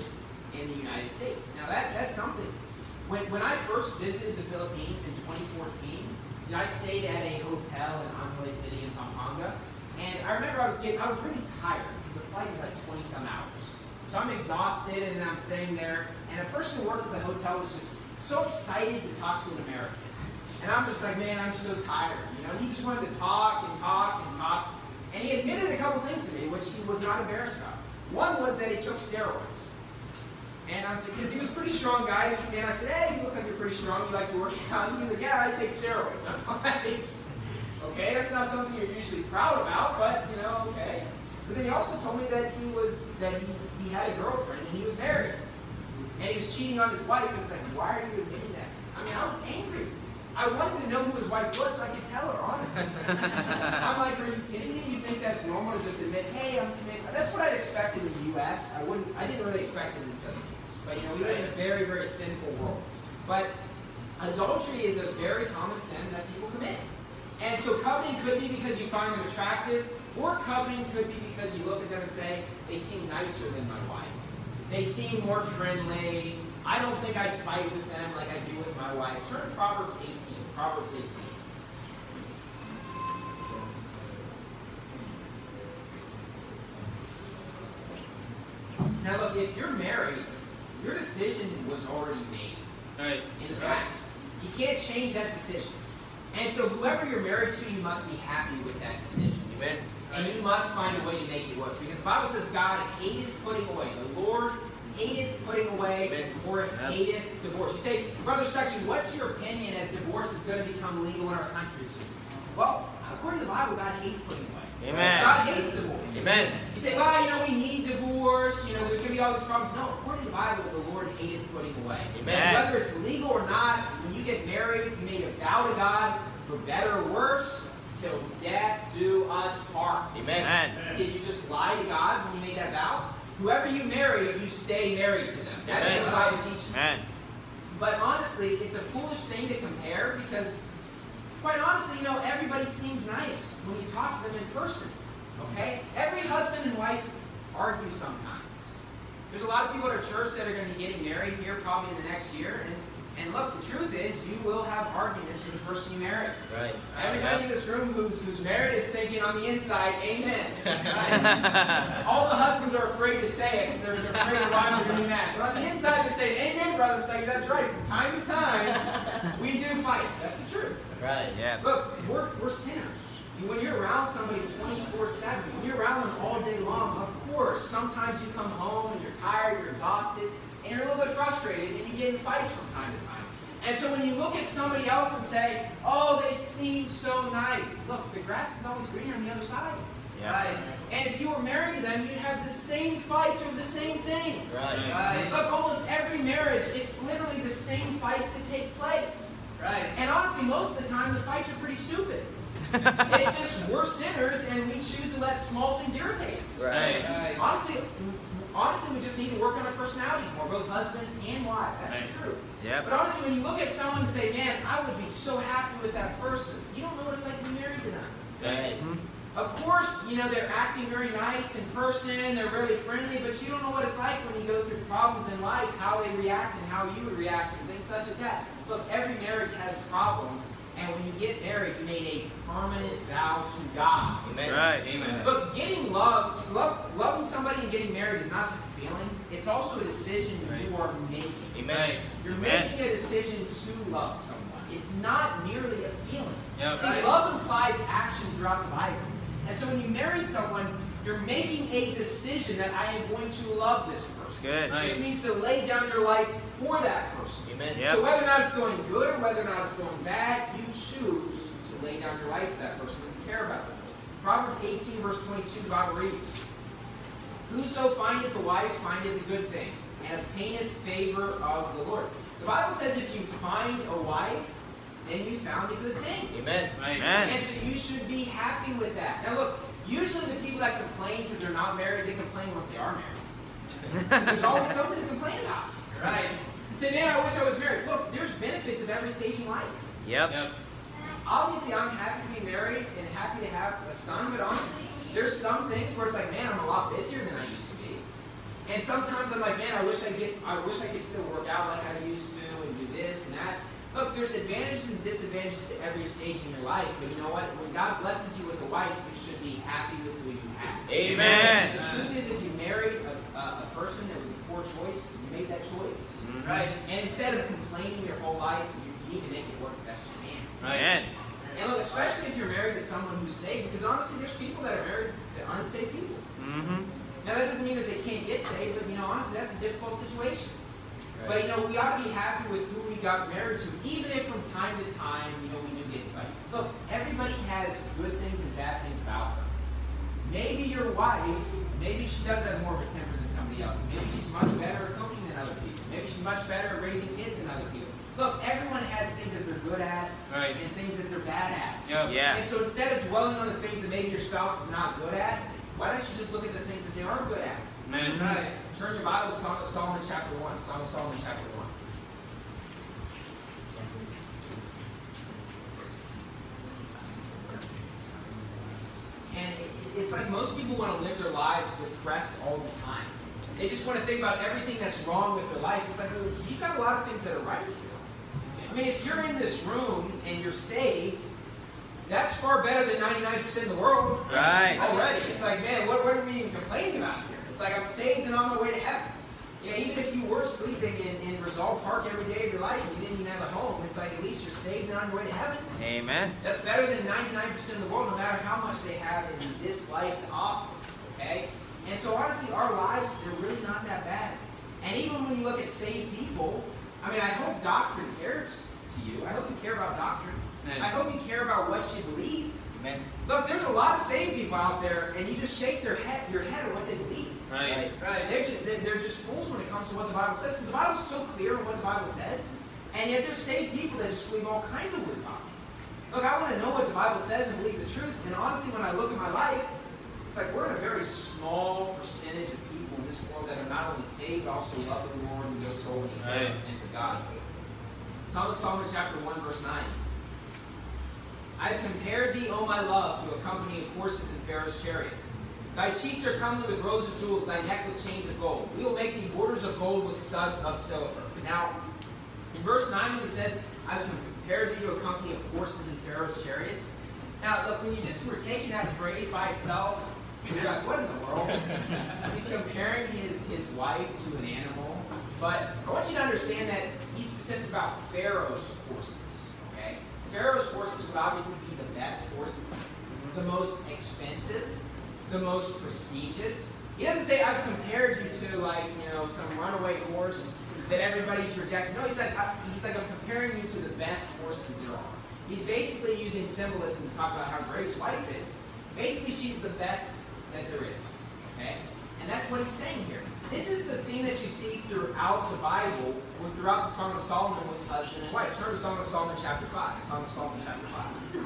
in the United States. Now that's something. When I first visited the Philippines in 2014, I stayed at a hotel in Angeles City in Pampanga, and I remember I was really tired because the flight is like 20-some hours. So I'm exhausted, and I'm staying there, and a person who worked at the hotel was just so excited to talk to an American. And I'm just like, man, I'm so tired. He just wanted to talk and talk and talk. And he admitted a couple things to me, which he was not embarrassed about. One was that he took steroids. And because he was a pretty strong guy, and I said, hey, you look like you're pretty strong, you like to work out. And he's like, yeah, I take steroids. I'm like, okay, that's not something you're usually proud about, but, okay. But then he also told me that he had a girlfriend and he was married. And he was cheating on his wife, and it's like, why are you admitting that to me? I was angry. I wanted to know who his wife was so I could tell her, honestly. I'm like, are you kidding me? You think that's normal to just admit, hey, I'm committed? That's what I'd expected in the U.S. I didn't really expect it in the Philippines. But, we live in a very, very sinful world. But adultery is a very common sin that people commit. And so coveting could be because you find them attractive, or coveting could be because you look at them and say, they seem nicer than my wife. They seem more friendly. I don't think I'd fight with them like I do with my wife. Turn to Proverbs 18. Proverbs 18. Now look, if you're married, your decision was already made in the past. You can't change that decision. And so whoever you're married to, you must be happy with that decision. Amen. And you must find a way to make it work. Because the Bible says God hated putting away. The Lord hated putting away or hated divorce. You say, Brother Stuckey, what's your opinion as divorce is going to become legal in our country soon? Well, according to the Bible, God hates putting away. Amen. God hates divorce. Amen. You say, well, we need divorce. There's going to be all these problems. No, according to the Bible, the Lord hated putting away. Amen. Whether it's legal or not, when you get married, you made a vow to God, for better or worse, till death do us part. Amen. Did you just lie to God when you made that vow? Whoever you marry, you stay married to them. That's what the Bible teaches. Amen. But honestly, it's a foolish thing to compare because, quite honestly, everybody seems nice when you talk to them in person. Okay? Every husband and wife argue sometimes. There's a lot of people at our church that are going to be getting married here probably in the next year. And look, the truth is, you will have arguments with the person you marry. Right. Everybody in this room who's married is thinking on the inside, amen. Right? All the husbands are afraid to say it because they're afraid their wives are going to be mad. But on the inside, they're saying, amen, brother. It's like, that's right. From time to time, we do fight. That's the truth. Right. Yeah. Look, we're sinners. When you're around somebody 24/7, when you're around them all day long, of course, sometimes you come home and you're tired, you're exhausted, and you're a little bit frustrated, and you get in fights from time to time. And so when you look at somebody else and say, oh, they seem so nice, look, the grass is always greener on the other side. Yeah. Right? And if you were married to them, you'd have the same fights over the same things. Right. Look, almost every marriage, it's literally the same fights that take place. Right. And honestly, most of the time, the fights are pretty stupid. It's just we're sinners, and we choose to let small things irritate us. Right. Honestly, we just need to work on our personalities more, both husbands and wives. That's the truth. Yep. But honestly, when you look at someone and say, man, I would be so happy with that person, you don't know what it's like to be married to them. Right. Of course, they're acting very nice in person, they're very friendly, but you don't know what it's like when you go through problems in life, how they react and how you would react and things such as that. Look, every marriage has problems, and when you get married, you made a permanent vow to God. Amen. Right. Amen. Look, loving somebody and getting married is not just a feeling, it's also a decision you are making. Amen. You're making a decision to love someone. It's not merely a feeling. Yep. See, love implies action throughout the Bible. And so when you marry someone, you're making a decision that I am going to love this person. That's good. Which means to lay down your life for that person. Amen. Yep. So whether or not it's going good or whether or not it's going bad, you choose to lay down your life for that person and care about them. Proverbs 18, verse 22, the Bible reads, Whoso findeth a wife findeth a good thing, and obtaineth favor of the Lord. The Bible says if you find a wife, then you found a good thing. Amen. Amen. And so you should be happy with that. Now look, usually the people that complain because they're not married, they complain once they are married. Because there's always something to complain about. Right. You say, man, I wish I was married. Look, there's benefits of every stage in life. Yep. Obviously, I'm happy to be married and happy to have a son, but honestly, there's some things where it's like, man, I'm a lot busier than I used to be. And sometimes I'm like, man, I wish I could still work out like I used to and do this and that. Look, there's advantages and disadvantages to every stage in your life, but you know what? When God blesses you with a wife, you should be happy with who you have. Amen. The truth is, if you married a person that was a poor choice, you made that choice. Mm-hmm. Right? And instead of complaining your whole life, you need to make it work best you can. Right. And look, especially if you're married to someone who's saved, because honestly, there's people that are married to unsaved people. Mm-hmm. Now, that doesn't mean that they can't get saved, but, honestly, that's a difficult situation. Right. But, we ought to be happy with who we got married to, even if from time to time, we do get in fights. Look, everybody has good things and bad things about them. Maybe your wife, maybe she does have more of a temper than somebody else. Maybe she's much better at cooking than other people. Maybe she's much better at raising kids than other people. Look, everyone has things that they're good at and things that they're bad at. Yep. Yeah. And so instead of dwelling on the things that maybe your spouse is not good at, why don't you just look at the things that they are good at? Amen. Right. Turn your Bible to Song of Solomon chapter 1. Song of Solomon chapter 1. And it's like most people want to live their lives depressed all the time. They just want to think about everything that's wrong with their life. It's like, you've got a lot of things that are right with you. I mean, if you're in this room and you're saved, that's far better than 99% of the world. Right. Already. It's like, man, what are we even complaining about here? It's like, I'm saved and on my way to heaven. Even if you were sleeping in Resolve Park every day of your life and you didn't even have a home, it's like, at least you're saved and on your way to heaven. Amen. That's better than 99% of the world, no matter how much they have in this life to offer. Okay? And so honestly, our lives, they're really not that bad. And even when you look at saved people, I mean, I hope doctrine cares to you. I hope you care about doctrine. Amen. I hope you care about what you believe. Amen. Look, there's a lot of saved people out there, and you just shake your head at what they believe. Right. They're just fools when it comes to what the Bible says, because the Bible's so clear on what the Bible says, and yet there's saved people that just believe all kinds of weird doctrines. Look, I want to know what the Bible says and believe the truth, and honestly, when I look at my life, it's like we're in a very small percentage of people in this world that are not only saved, but also love the Lord and go solely into God. Song of Solomon chapter 1, verse 9. I have compared thee, O my love, to a company of horses in Pharaoh's chariots. Thy cheeks are comely with rows of jewels, thy neck with chains of gold. We will make thee borders of gold with studs of silver. Now, in verse 9, when it says, I have compared thee to a company of horses in Pharaoh's chariots. Now, look, when you just were taking that phrase by itself, you're like, what in the world? He's comparing his wife to an animal. But I want you to understand that he's specific about Pharaoh's horses. Okay? Pharaoh's horses would obviously be the best horses, the most expensive, the most prestigious. He doesn't say, I've compared you to some runaway horse that everybody's rejected. No, he's like, I'm comparing you to the best horses there are. He's basically using symbolism to talk about how great his wife is. Basically, she's the best that there is. Okay? And that's what he's saying here. This is the theme that you see throughout the Bible, or throughout the Song of Solomon with husband and wife. Turn to Song of Solomon chapter 5. Song of Solomon chapter 5.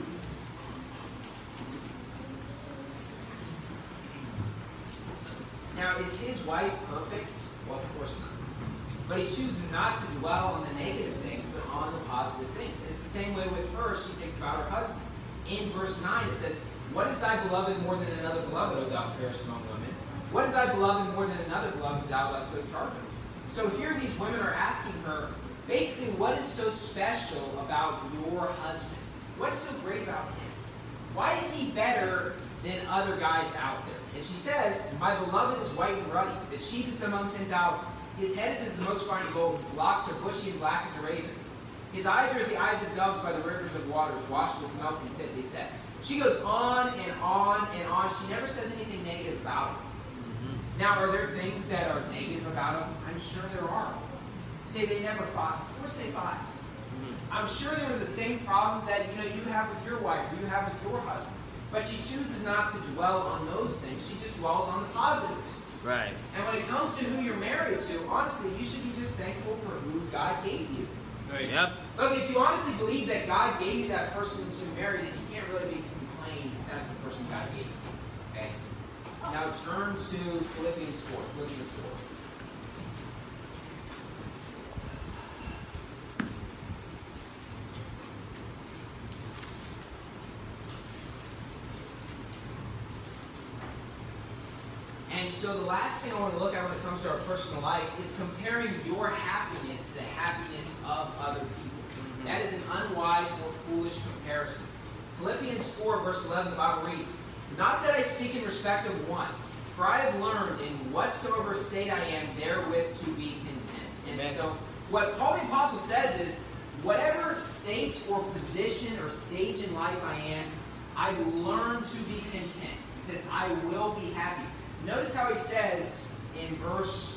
Now, is his wife perfect? Well, of course not. But he chooses not to dwell on the negative things, but on the positive things. And it's the same way with her. She thinks about her husband. In verse 9, it says, What is thy beloved more than another beloved, O thou fairest among women? What is thy beloved more than another beloved, thou dost so charge us? So here these women are asking her, basically, what is so special about your husband? What's so great about him? Why is he better than other guys out there? And she says, My beloved is white and ruddy, the chiefest among 10,000. His head is as the most fine gold. His locks are bushy and black as a raven. His eyes are as the eyes of doves by the rivers of waters, washed with milk and fitly set. She goes on and on and on. She never says anything negative about him. Now, are there things that are negative about him? I'm sure there are. Say they never fought. Of course they fought. I'm sure there were the same problems that you have with your wife or you have with your husband. But she chooses not to dwell on those things. She just dwells on the positive things. Right. And when it comes to who you're married to, honestly, you should be just thankful for who God gave you. Right. Yep. Look, if you honestly believe that God gave you that person to marry, then you can't really be complaining that's the person God gave you. Okay? Now turn to Philippians 4. Philippians 4. And so the last thing I want to look at when it comes to our personal life is comparing your happiness to the happiness of other people. That is an unwise or foolish comparison. Philippians 4, verse 11, the Bible reads, "Not that I speak in respect of want, for I have learned in whatsoever state I am therewith to be content." And Amen. so what Paul the Apostle says is, whatever state or position or stage in life I am, I've learned to be content. He says, I will be happy. Notice how he says in verse,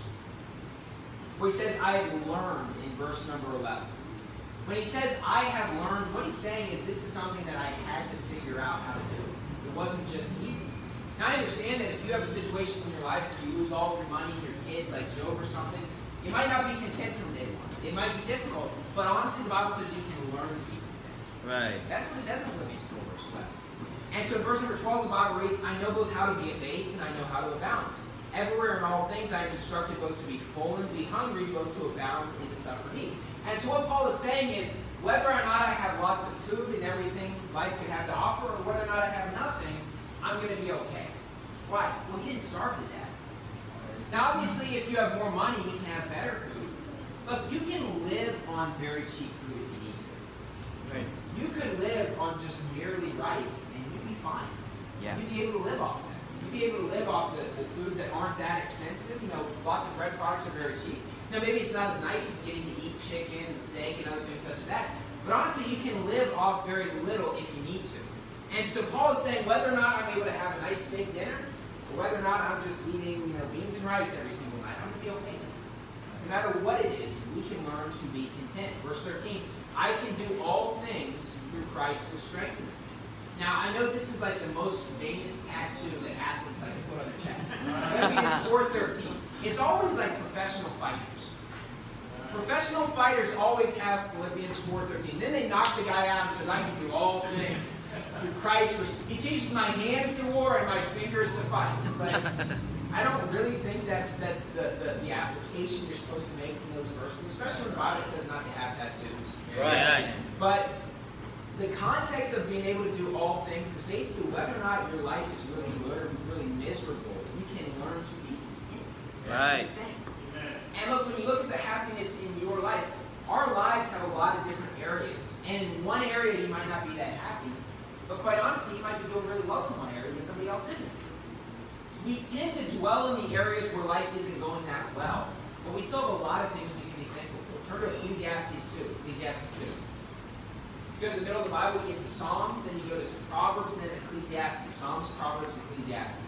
where he says, I have learned in verse number 11. When he says, I have learned, what he's saying is this is something that I had to figure out how to do. It wasn't just easy. Now, I understand that if you have a situation in your life where you lose all of your money, your kids, like Job or something, you might not be content from day one. It might be difficult, but honestly, the Bible says you can learn to be content. Right. That's what it says in Philippians 4, verse 11. And so in verse number 12, the Bible reads, I know both how to be abased and I know how to abound. Everywhere in all things I am instructed both to be full and to be hungry, both to abound and to suffer need. And so what Paul is saying is, whether or not I have lots of food and everything life could have to offer, or whether or not I have nothing, I'm going to be okay. Why? Well, he didn't starve to death. Now, obviously, if you have more money, you can have better food. Look, you can live on very cheap food if you need to. Right. You could live on just merely rice, and you'd be fine. Yeah. You'd be able to live off that. You'd be able to live off the foods that aren't that expensive. You know, lots of bread products are very cheap. Now, maybe it's not as nice as getting to eat chicken and steak and other things such as that. But honestly, you can live off very little if you need to. And so Paul is saying whether or not I'm able to have a nice steak dinner, or whether or not I'm just eating, beans and rice every single night, I'm going to be okay with it. No matter what it is, we can learn to be content. Verse 13, I can do all things through Christ who strengthens me. Now, I know this is like the most famous tattoo that athletes like to put on their chest. Philippians 4:13. It's always like professional fighters. Professional fighters always have Philippians 4:13. Then they knock the guy out and says, I can do all things through Christ. He teaches my hands to war and my fingers to fight. It's like, I don't really think that's the application you're supposed to make from those verses, especially when the Bible says not to have tattoos. Right. But the context of being able to do all things is basically whether or not your life is really good or really miserable, you can learn to be content. That's what it's saying. And look, when you look at the happiness in your life, our lives have a lot of different areas. And in one area you might not be that happy, but quite honestly, you might be doing really well in one area and somebody else isn't. We tend to dwell in the areas where life isn't going that well, but we still have a lot of things we can be thankful for. Turn to Ecclesiastes 2. Ecclesiastes 2. You go to the middle of the Bible, you get to Psalms, then you go to Proverbs, and Ecclesiastes. Psalms, Proverbs, Ecclesiastes.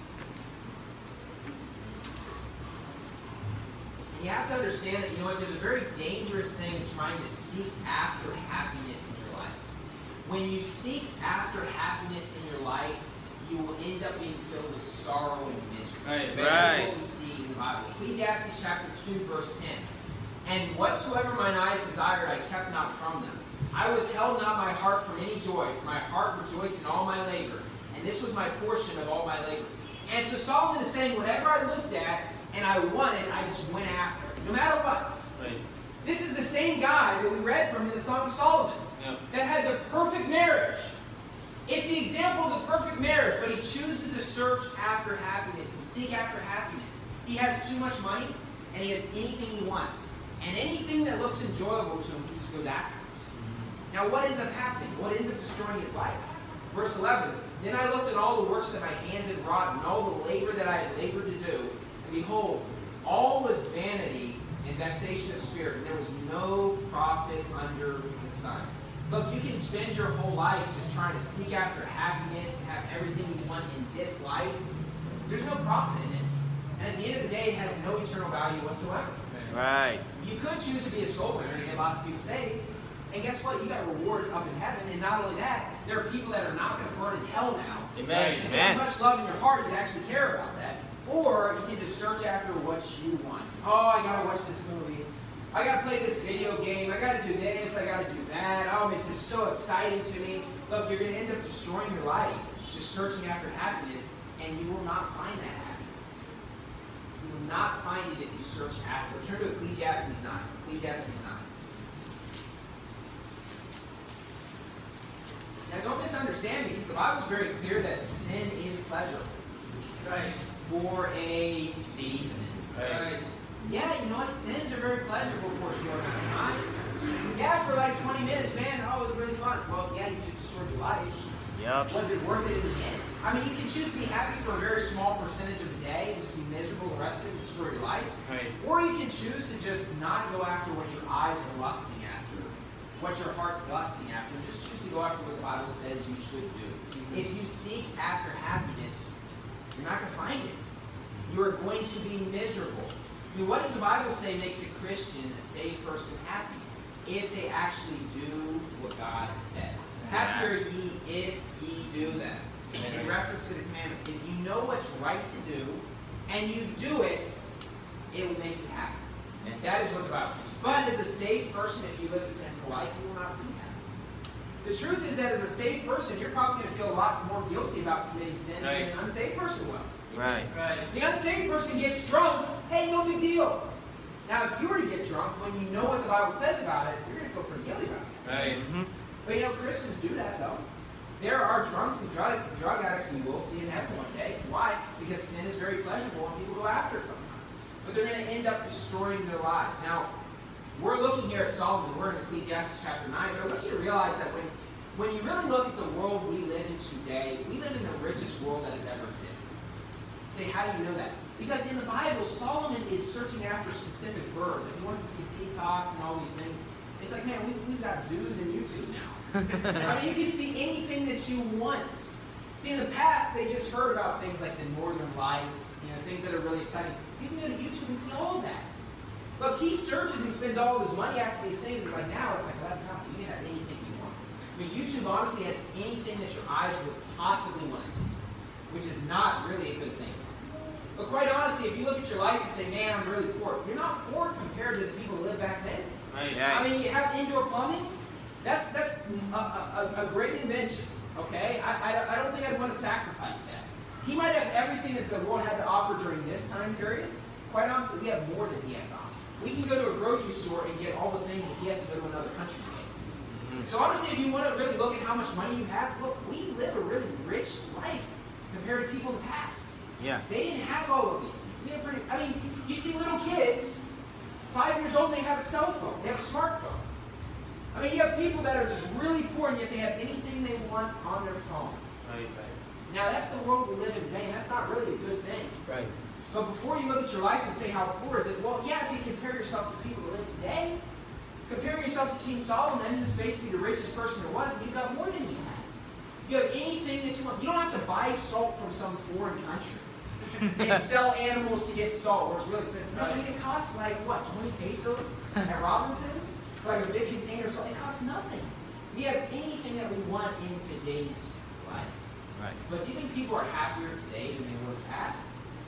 And you have to understand that, there's a very dangerous thing in trying to seek after happiness in your life. When you seek after happiness in your life, you will end up being filled with sorrow and misery. Right. That's what we see in the Bible. Ecclesiastes chapter 2, verse 10. And whatsoever mine eyes desired, I kept not from them. I withheld not my heart from any joy, for my heart rejoiced in all my labor, and this was my portion of all my labor. And so Solomon is saying, whatever I looked at and I wanted, I just went after it, no matter what. Right. This is the same guy that we read from in the Song of Solomon, that had the perfect marriage. It's the example of the perfect marriage, but he chooses to search after happiness and seek after happiness. He has too much money, and he has anything he wants. And anything that looks enjoyable to him, he just goes after it. Now, what ends up happening? What ends up destroying his life? Verse 11, Then I looked at all the works that my hands had wrought, and all the labor that I had labored to do, and behold, all was vanity and vexation of spirit, and there was no profit under the sun. Look, you can spend your whole life just trying to seek after happiness and have everything you want in this life. There's no profit in it. And at the end of the day, it has no eternal value whatsoever. Right. You could choose to be a soul winner and get lots of people saved. And guess what? You got rewards up in heaven. And not only that, there are people that are not going to burn in hell now. Amen. And if you have much love in your heart, you'd actually care about that. Or you can just search after what you want. Oh, I got to watch this movie. I got to play this video game. I got to do this. I got to do that. Oh, it's just so exciting to me. Look, you're going to end up destroying your life just searching after happiness, and you will not find that happiness. You will not find it if you search after it. Turn to Ecclesiastes 9. Ecclesiastes 9. Now, don't misunderstand, because the Bible is very clear that sin is pleasurable. Right. for a season. Right. Yeah, you know what? Sins are very pleasurable for a short amount of time. Yeah, for like 20 minutes, man, oh, it was really fun. Well, yeah, you just destroyed your life. Yep. Was it worth it in the end? I mean, you can choose to be happy for a very small percentage of the day, just be miserable the rest of it and destroy your life. Right. Or you can choose to just not go after what your eyes are lusting after, what your heart's lusting after, and just choose to go after what the Bible says you should do. If you seek after happiness, you're not going to find it. You are going to be miserable. I mean, what does the Bible say makes a Christian, a saved person, happy? If they actually do what God says. Happy are ye if ye do them. In reference to the commandments. If you know what's right to do, and you do it, it will make you happy. And that is what the Bible teaches. But as a saved person, if you live a sinful life, you will not be happy. The truth is that as a saved person, you're probably going to feel a lot more guilty about committing sins than an unsaved person will. Right. The unsaved person gets drunk, hey, no big deal. Now, if you were to get drunk when you know what the Bible says about it, you're going to feel pretty guilty about it. Right. Mm-hmm. But you know, Christians do that though. There are drunks and drug addicts we will see in heaven one day. Why? Because sin is very pleasurable and people go after it sometimes. But they're going to end up destroying their lives. Now, we're looking here at Solomon. We're in Ecclesiastes chapter 9. But I want you to realize that when you really look at the world we live in today, we live in the richest world that has ever existed. You say, how do you know that? Because in the Bible, Solomon is searching after specific birds. If he wants to see peacocks and all these things, it's like, man, we've got zoos and YouTube now. I mean, you can see anything that you want. See, in the past, they just heard about things like the Northern Lights, you know, things that are really exciting. You can go to YouTube and see all of that. Look, he searches and spends all of his money after these things. Like now, it's like, well, that's not, you can have anything you want. I mean, YouTube honestly has anything that your eyes would possibly want to see, which is not really a good thing. But quite honestly, if you look at your life and say, man, I'm really poor, you're not poor compared to the people who lived back then. Right. I mean, you have indoor plumbing. That's a great invention, okay? I don't think I'd want to sacrifice that. He might have everything that the world had to offer during this time period. Quite honestly, we have more than he has to offer. We can go to a grocery store and get all the things that he has to go to another country to get. So honestly, if you want to really look at how much money you have, look, we live a really rich life compared to people in the past. Yeah. They didn't have all of these things. We have pretty, I mean, you see little kids, 5 years old, and they have a cell phone. They have a smartphone. I mean, you have people that are just really poor, and yet they have anything they want on their phone. Right. Now, that's the world we live in today, and that's not really a good thing. Right. But before you look at your life and say how poor is it, well, yeah, if you compare yourself to people that live today, compare yourself to King Solomon, who's basically the richest person there was, and you've got more than he had. You have anything that you want. You don't have to buy salt from some foreign country and sell animals to get salt, where it's really expensive. No, I mean, it costs like, what, 20 pesos at Robinson's? For like a big container of salt. It costs nothing. We have anything that we want in today's life. Right. But do you think people are happier today than they were in the past?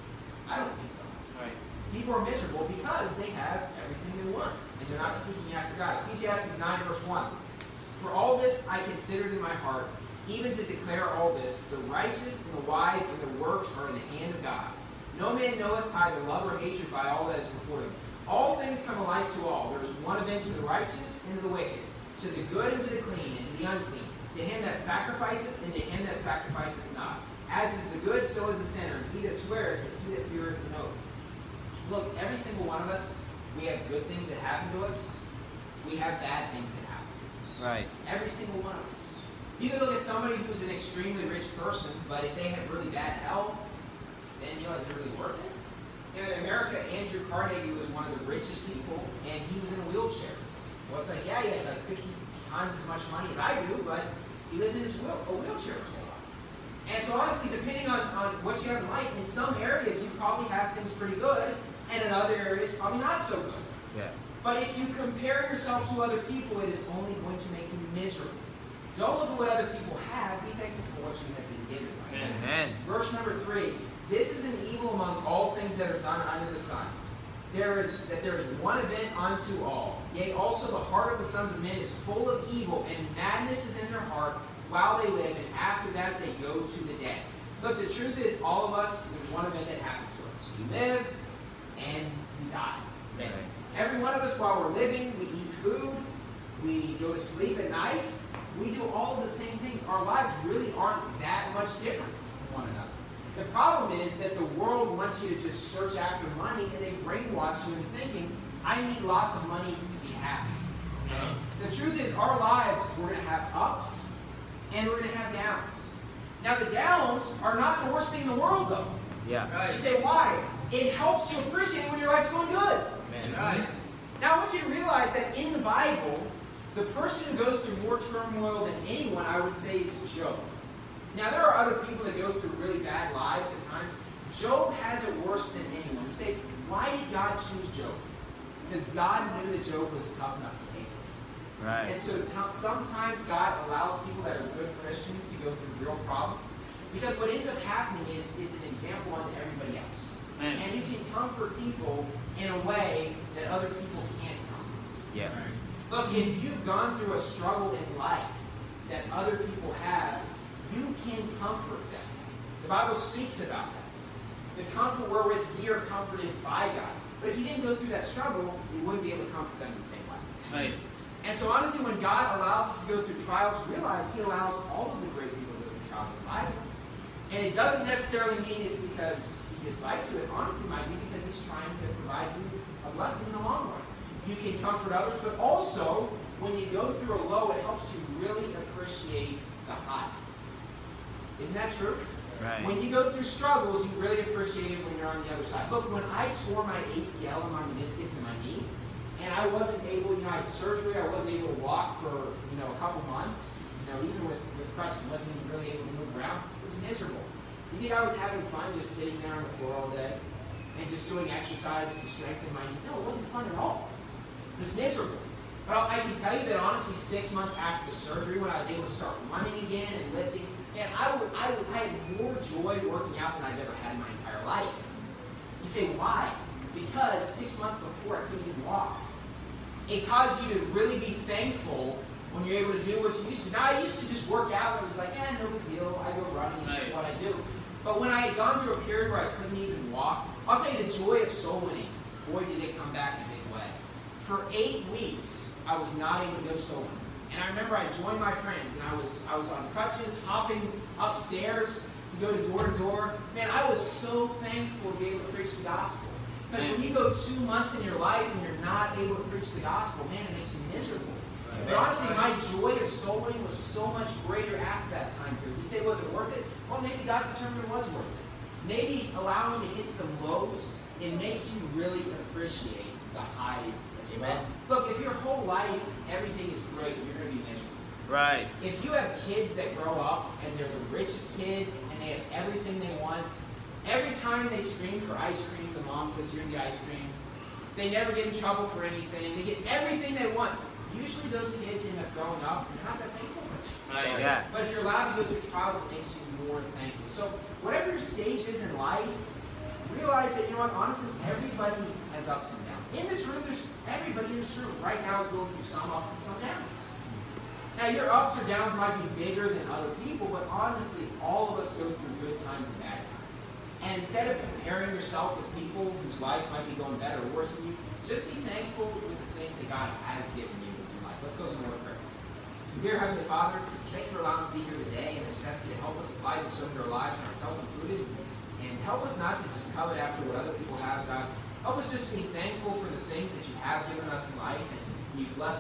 I don't think so. Right. People are miserable because they have everything they want, and they're not seeking after God. Ecclesiastes 9, verse 1. For all this I considered in my heart, even to declare all this, the righteous and the wise and the works are in the hand of God. No man knoweth either love or hatred by all that is before him. All things come alike to all. There is one event to the righteous and to the wicked, to the good and to the clean and to the unclean, to him that sacrificeth and to him that sacrificeth not. As is the good, so is the sinner. And he that sweareth is he that feareth an oath. Look, every single one of us, we have good things that happen to us. We have bad things that happen to us. Right. Every single one of us. You can look at somebody who's an extremely rich person, but if they have really bad health, then, you know, is it really worth it? You know, in America, Andrew Carnegie was one of the richest people, and he was in a wheelchair. Well, it's like, yeah, he had like 50 times as much money as I do, but he lived in a wheelchair his whole life. And so honestly, depending on what you have in life, in some areas you probably have things pretty good, and in other areas probably not so good. Yeah. But if you compare yourself to other people, it is only going to make you miserable. Don't look at what other people have. Be thankful for what you have been given. Right? Amen. Verse number 3. This is an evil among all things that are done under the sun. There is one event unto all. Yea, also the heart of the sons of men is full of evil, and madness is in their heart while they live, and after that they go to the dead. Look, the truth is, all of us, there's one event that happens to us. We live, and we die. Right. Every one of us, while we're living, we eat food, we go to sleep at night, we do all of the same things. Our lives really aren't that much different from one another. The problem is that the world wants you to just search after money, and they brainwash you into thinking, I need lots of money to be happy. Okay? The truth is, our lives, we're going to have ups, and we're going to have downs. Now, the downs are not the worst thing in the world, though. Yeah. Right. You say, why? It helps you appreciate when your life's going good. Man, right. Now, I want you to realize that in the Bible, the person who goes through more turmoil than anyone, I would say, is Job. Now, there are other people that go through really bad lives at times. Job has it worse than anyone. You say, why did God choose Job? Because God knew that Job was tough enough to take it. Right. And so sometimes God allows people that are good Christians to go through real problems. Because what ends up happening is it's an example unto everybody else. Man. And you can comfort people in a way that other people can't comfort. Yeah. Look, if you've gone through a struggle in life that other people have, you can comfort them. The Bible speaks about that. The comfort wherewith ye are comforted by God. But if you didn't go through that struggle, you wouldn't be able to comfort them in the same way. Right. And so honestly, when God allows us to go through trials, realize He allows all of the great people to go through trials in the Bible. And it doesn't necessarily mean it's because He dislikes you. It honestly might be because He's trying to provide you a blessing in the long run. You can comfort others, but also, when you go through a low, it helps you really appreciate the high. Isn't that true? Right. When you go through struggles, you really appreciate it when you're on the other side. Look, when I tore my ACL and my meniscus in my knee, and I wasn't able, I had surgery, I wasn't able to walk for, a couple months, even with crutches, wasn't even really able to move around. It was miserable. You think I was having fun just sitting there on the floor all day and just doing exercises to strengthen my knee? No, it wasn't fun at all. It was miserable. But I can tell you that honestly, 6 months after the surgery, when I was able to start running again and lifting, and I had more joy working out than I've ever had in my entire life. You say, why? Because 6 months before, I couldn't even walk. It caused you to really be thankful when you're able to do what you used to. Now, I used to just work out and it was like, no big deal. I go running, it's just what I do. But when I had gone through a period where I couldn't even walk, I'll tell you the joy of soul winning, boy, did it come back in a big way. For 8 weeks, I was not able to go soul winning. And I remember I joined my friends, and I was on crutches, hopping upstairs to go to door. Man, I was so thankful to be able to preach the gospel. Because when you go 2 months in your life and you're not able to preach the gospel, man, it makes you miserable. But honestly, my joy of soul winning was so much greater after that time period. You say, was it worth it? Well, maybe God determined it was worth it. Maybe allowing to hit some lows, it makes you really appreciate the highs as well. Look, if your whole life, everything is great, you're going to be miserable. Right. If you have kids that grow up and they're the richest kids and they have everything they want, every time they scream for ice cream, the mom says, here's the ice cream. They never get in trouble for anything. They get everything they want. Usually those kids end up growing up and they're not that thankful for things. Right. Yeah. But if you're allowed to go through trials, it makes you more thankful. So whatever your stage is in life, realize that, honestly, everybody has ups and downs. In this room, everybody in this room right now is going through some ups and some downs. Now, your ups or downs might be bigger than other people, but honestly, all of us go through good times and bad times. And instead of comparing yourself with people whose life might be going better or worse than you, just be thankful with the things that God has given you in life. Let's go to the Lord in prayer. Dear Heavenly Father, thank you for allowing us to be here today, and I just ask you to help us apply this over our lives, and ourselves included, and help us not to just covet after what other people have, God. Help us just be thankful for the things that you have given us in life, and you bless